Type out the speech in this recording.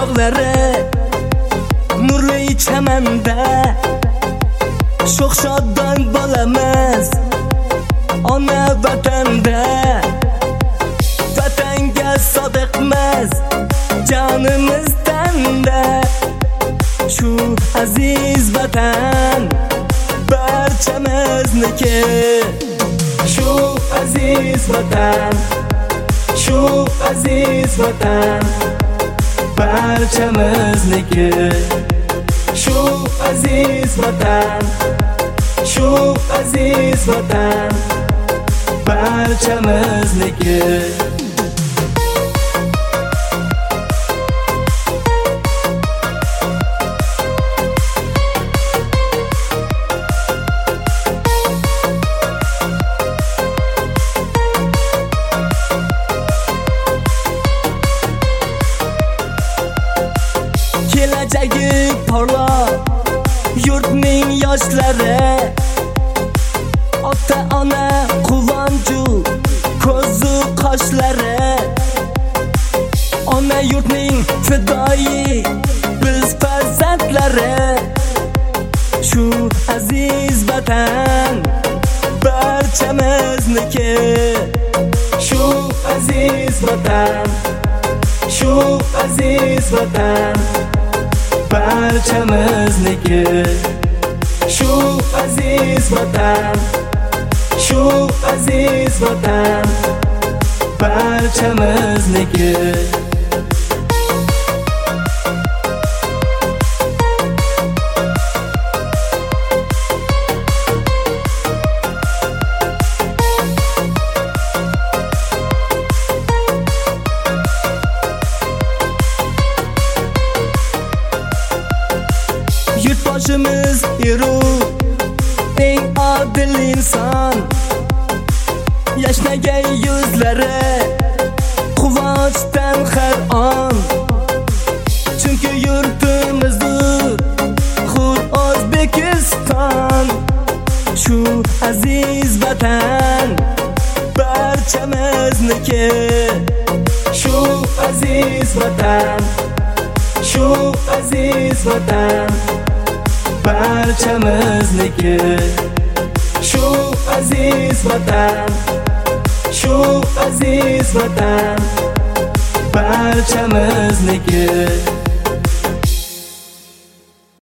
bog'lari nurli chamanda sho'x shodon bolamiz ona vatanda vatanga sodiqmiz jonimiz tanda shu aziz vatan barchamizniki shu aziz vatan shu aziz vatan barchamizniki shu aziz vatan shu aziz vatan barchamizniki kelajagi porloq yurtning yoshlari ota ona quvonchu ko'zu qoshlari ona yurtning fidoyi biz farzandlari shu aziz vatan barchamizniki shu aziz vatan shu aziz vatan barchamizniki shu aziz vatan shu aziz vatan barchamizniki yurtboshimiz Iruq eng odil inson yashnagan yuzlari quvonchdan har on chunki yurtimizdir xud O'zbekiston shu aziz vatan barchamizniki shu aziz vatan shu aziz vatan barchamizniki shu aziz vatan shu aziz vatan barchamizniki